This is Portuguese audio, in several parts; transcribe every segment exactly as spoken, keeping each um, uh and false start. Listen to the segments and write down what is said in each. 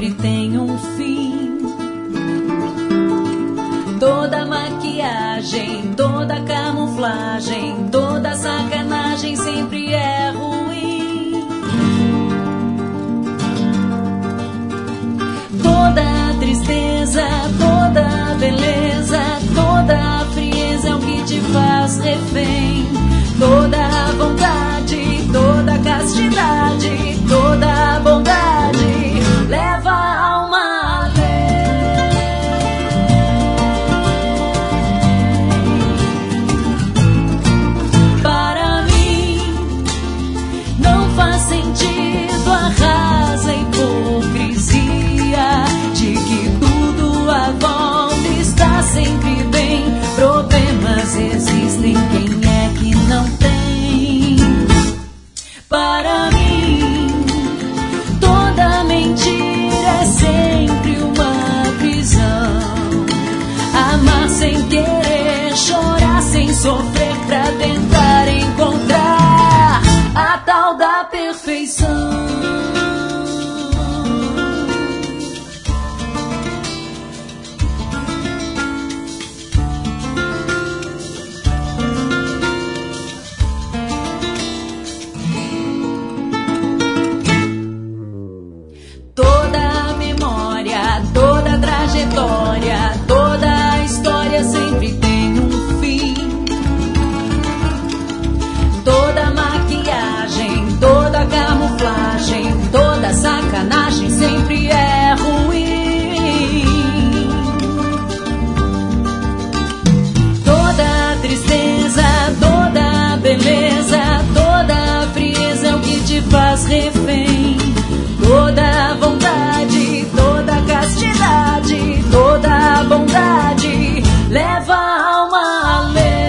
sempre tem um fim. Toda maquiagem, toda camuflagem, toda sacanagem sempre é ruim. Toda tristeza, toda beleza, toda frieza é o que te faz refém. Toda vontade, toda castidade, toda bondade leva a alma além. Para mim não faz sentido a rasa hipocrisia de que tudo à volta está sempre bem. Problemas existem, quem é que não tem? Para mim toda mentira é sempre uma prisão. Amar sem querer, chorar sem sofrer, pra tentar encontrar a tal da perfeição. Toda história sempre tem um fim. Toda maquiagem, toda camuflagem, toda sacanagem sempre é ruim. Toda tristeza, toda beleza, toda frieza é o que te faz refém. Toda vontade, toda castidade, toda bondade leva a alma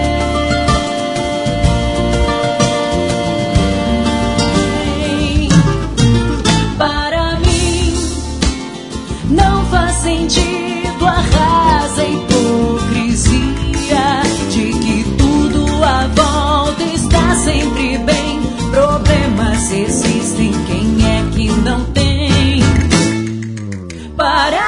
além. Para mim não faz sentido a rasa hipocrisia de que tudo à volta está sempre bem. Problemas existem, quem é que não tem? Para